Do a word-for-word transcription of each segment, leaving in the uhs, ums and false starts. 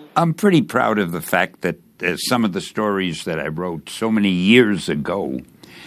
I'm pretty proud of the fact that uh, some of the stories that I wrote so many years ago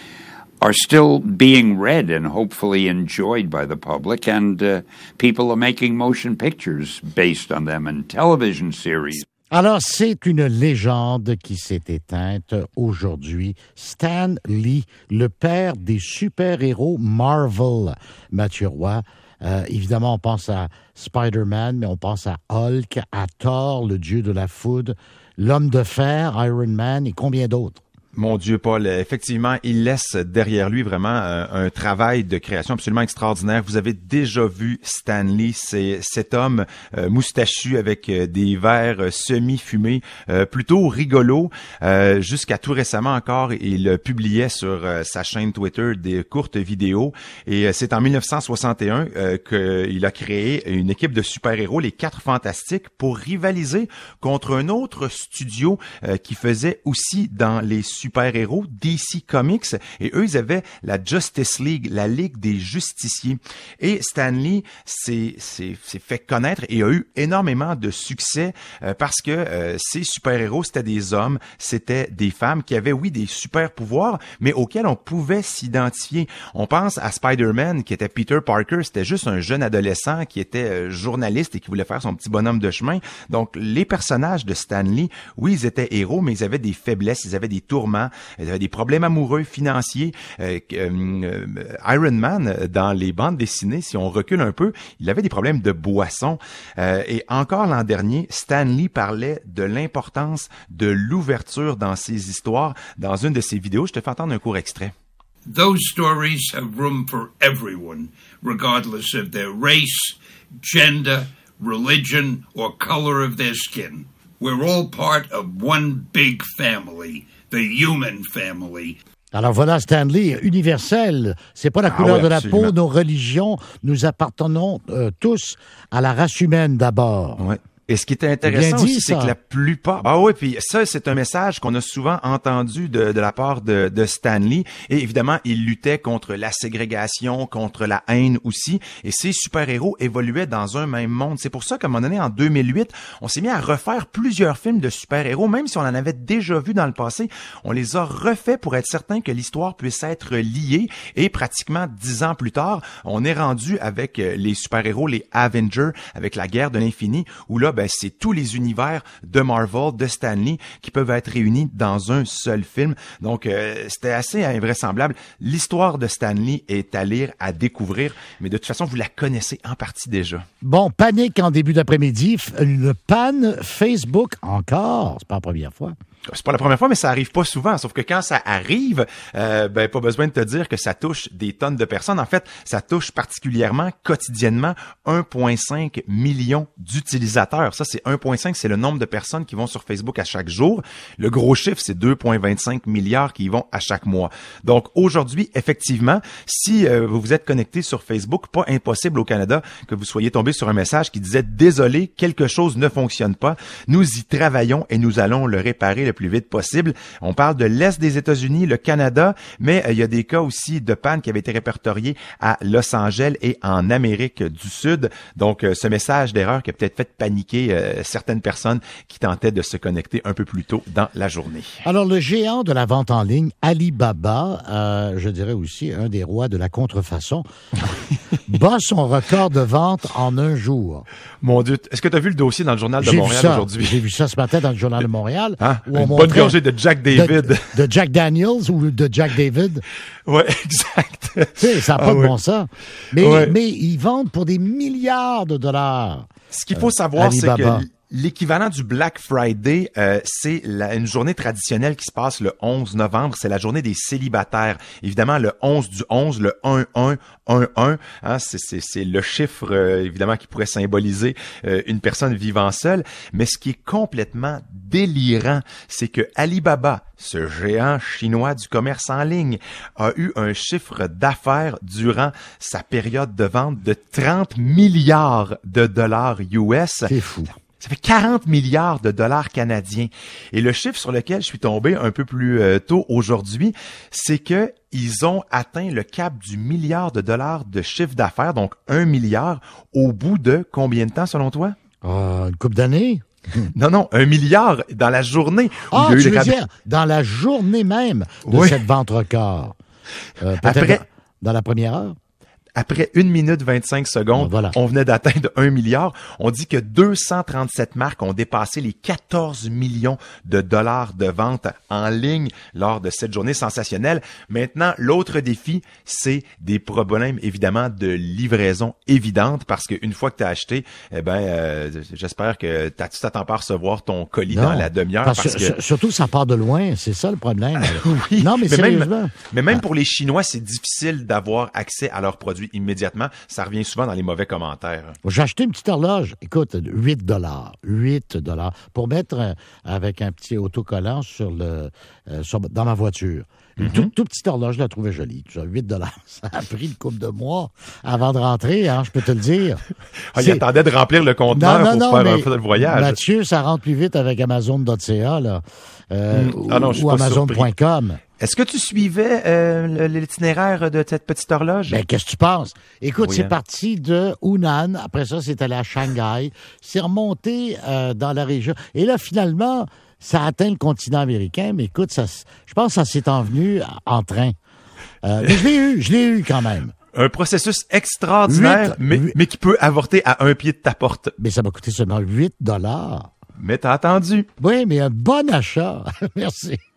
are still being read and hopefully enjoyed by the public, and uh, people are making motion pictures based on them and television series. Alors, c'est une légende qui s'est éteinte aujourd'hui. Stan Lee, le père des super-héros Marvel. Mathieu Roy, euh, évidemment, on pense à Spider-Man, mais on pense à Hulk, à Thor, le dieu de la foudre, l'homme de fer, Iron Man et combien d'autres? Mon Dieu, Paul, effectivement, il laisse derrière lui vraiment un, un travail de création absolument extraordinaire. Vous avez déjà vu Stan Lee, c'est cet homme euh, moustachu avec euh, des verres semi-fumés, euh, plutôt rigolo. Euh, jusqu'à tout récemment encore, il publiait sur euh, sa chaîne Twitter des courtes vidéos. Et euh, c'est en dix-neuf cent soixante et un euh, qu'il a créé une équipe de super-héros, les Quatre Fantastiques, pour rivaliser contre un autre studio euh, qui faisait aussi dans les super-héros, D C Comics, et eux, ils avaient la Justice League, la Ligue des Justiciers. Et Stan Lee s'est, s'est, s'est fait connaître et a eu énormément de succès euh, parce que euh, ces super-héros, c'était des hommes, c'était des femmes qui avaient, oui, des super-pouvoirs, mais auxquels on pouvait s'identifier. On pense à Spider-Man, qui était Peter Parker, c'était juste un jeune adolescent qui était euh, journaliste et qui voulait faire son petit bonhomme de chemin. Donc, les personnages de Stan Lee, oui, ils étaient héros, mais ils avaient des faiblesses, ils avaient des tourments, il avait des problèmes amoureux, financiers. Euh, euh, Iron Man, dans les bandes dessinées, si on recule un peu, il avait des problèmes de boisson. Euh, et encore l'an dernier, Stan Lee parlait de l'importance de l'ouverture dans ses histoires. Dans une de ses vidéos, je te fais entendre un court extrait. Those stories have room for everyone, regardless of their race, gender, religion, or color of their skin. We're all part of one big family. The human family. Alors voilà, Stan Lee, universel. C'est pas la ah couleur oui, de la absolument. peau, nos religions. Nous appartenons euh, tous à la race humaine d'abord. Ouais. Et ce qui est intéressant dit, aussi, c'est que la plupart... Ah oui, puis ça, c'est un message qu'on a souvent entendu de, de la part de, de Stan Lee. Et évidemment, il luttait contre la ségrégation, contre la haine aussi. Et ces super-héros évoluaient dans un même monde. C'est pour ça qu'à un moment donné, en deux mille huit, on s'est mis à refaire plusieurs films de super-héros, même si on en avait déjà vu dans le passé. On les a refaits pour être certain que l'histoire puisse être liée. Et pratiquement dix ans plus tard, on est rendu avec les super-héros, les Avengers, avec la guerre de l'infini, où là, ben, c'est tous les univers de Marvel, de Stan Lee, qui peuvent être réunis dans un seul film. Donc, euh, c'était assez invraisemblable. L'histoire de Stan Lee est à lire, à découvrir, mais de toute façon, vous la connaissez en partie déjà. Bon, panique en début d'après-midi. Une panne Facebook encore. C'est pas la première fois. C'est pas la première fois, mais ça arrive pas souvent. Sauf que quand ça arrive, euh, ben pas besoin de te dire que ça touche des tonnes de personnes. En fait, ça touche particulièrement quotidiennement un virgule cinq million d'utilisateurs. Ça, c'est un virgule cinq, c'est le nombre de personnes qui vont sur Facebook à chaque jour. Le gros chiffre, c'est deux virgule vingt-cinq milliards qui y vont à chaque mois. Donc aujourd'hui, effectivement, si euh, vous vous êtes connecté sur Facebook, pas impossible au Canada que vous soyez tombé sur un message qui disait « Désolé, quelque chose ne fonctionne pas. Nous y travaillons et nous allons le réparer le plus vite possible. » On parle de l'Est des États-Unis, le Canada, mais euh, il y a des cas aussi de panne qui avaient été répertoriés à Los Angeles et en Amérique du Sud. Donc, euh, ce message d'erreur qui a peut-être fait paniquer euh, certaines personnes qui tentaient de se connecter un peu plus tôt dans la journée. Alors, le géant de la vente en ligne, Alibaba, euh, je dirais aussi un des rois de la contrefaçon, bat son record de vente en un jour. Mon Dieu, est-ce que tu as vu le dossier dans le Journal de J'ai Montréal vu ça. aujourd'hui? J'ai vu ça ce matin dans le Journal de Montréal. Hein? Où on Une bonne gorgée de Jack David. De, de Jack Daniels ou de Jack David. Oui, exact. Tu sais, ça n'a pas ah, de oui. bon sens. Mais, ouais. mais ils vendent pour des milliards de dollars. Ce qu'il faut savoir, euh, c'est Alibaba. que l'équivalent du Black Friday, euh, c'est la, une journée traditionnelle qui se passe le onze novembre. C'est la journée des célibataires. Évidemment, le onze du onze, le un un un un, hein, c'est, c'est, c'est le chiffre, euh, évidemment, qui pourrait symboliser euh, une personne vivant seule. Mais ce qui est complètement délirant, c'est que Alibaba, ce géant chinois du commerce en ligne, a eu un chiffre d'affaires durant sa période de vente de trente milliards de dollars U S. C'est fou. Ça fait quarante milliards de dollars canadiens. Et le chiffre sur lequel je suis tombé un peu plus euh, tôt aujourd'hui, c'est que ils ont atteint le cap du milliard de dollars de chiffre d'affaires, donc un milliard, au bout de combien de temps selon toi? Euh, une couple d'années? Non, non, un milliard dans la journée. Où Ah, il y a eu tu le veux rabais. dire, dans la journée même de Oui. cette vente record. Euh, peut-être Après- dans la première heure? Après une minute vingt-cinq secondes, Bon, voilà. on venait d'atteindre un milliard. On dit que deux cent trente-sept marques ont dépassé les quatorze millions de dollars de ventes en ligne lors de cette journée sensationnelle. Maintenant, l'autre défi, c'est des problèmes, évidemment, de livraison évidente parce qu'une fois que tu as acheté, eh ben, euh, j'espère que t'as- tu t'attends pas à recevoir ton colis Non. dans la demi-heure Parce parce, que, que... sur- Surtout, ça part de loin. C'est ça le problème. Oui, Non, mais, mais même, sérieusement. mais même Ah. pour les Chinois, c'est difficile d'avoir accès à leurs produits immédiatement. Ça revient souvent dans les mauvais commentaires. J'ai acheté une petite horloge, écoute, huit dollars. huit dollars. Pour mettre euh, avec un petit autocollant sur le, euh, sur- dans ma voiture. Une toute, toute petite horloge, je la trouvais jolie. Tu vois, huit dollars. Ça a pris une couple de mois avant de rentrer, hein, je peux te le dire. Ah, il C'est- attendait de remplir le conteneur Non, non, pour non, faire mais un peu de voyage. Mathieu, ça rentre plus vite avec Amazon point C A, là. Euh, Mm. Ah non, je suis ou pas Amazon point com. Est-ce que tu suivais euh, le- l'itinéraire de cette petite horloge? Ben, qu'est-ce que tu penses? Écoute, Oui, c'est hein. parti de Hunan. Après ça, c'est allé à Shanghai. C'est remonté euh, dans la région. Et là, finalement, ça a atteint le continent américain. Mais écoute, ça, s- je pense que ça s'est envenu en train. Euh, mais je l'ai eu, je l'ai eu quand même. Un processus extraordinaire, Huit- mais, huit- mais qui peut avorter à un pied de ta porte. Mais ça m'a coûté seulement huit dollars. Mais t'as attendu. Oui, mais un bon achat. Merci.